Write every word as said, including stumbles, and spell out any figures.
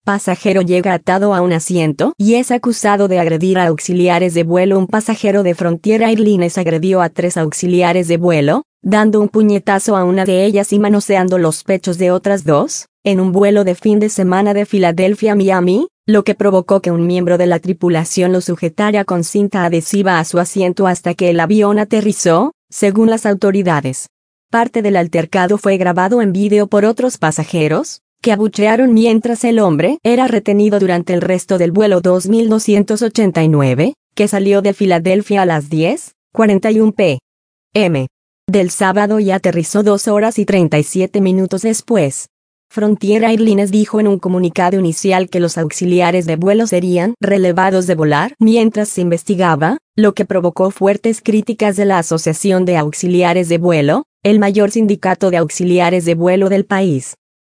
Pasajero llega atado a un asiento y es acusado de agredir a auxiliares de vuelo. Un pasajero de Frontier Airlines agredió a tres auxiliares de vuelo, dando un puñetazo a una de ellas y manoseando los pechos de otras dos, en un vuelo de fin de semana de Filadelfia a Miami, lo que provocó que un miembro de la tripulación lo sujetara con cinta adhesiva a su asiento hasta que el avión aterrizó, según las autoridades. Parte del altercado fue grabado en vídeo por otros pasajeros, que abuchearon mientras el hombre era retenido durante el resto del vuelo dos mil doscientos ochenta y nueve, que salió de Filadelfia a las diez cuarenta y uno pe eme del sábado y aterrizó dos horas y treinta y siete minutos después. Frontier Airlines dijo en un comunicado inicial que los auxiliares de vuelo serían relevados de volar mientras se investigaba, lo que provocó fuertes críticas de la Asociación de Auxiliares de Vuelo, el mayor sindicato de auxiliares de vuelo del país.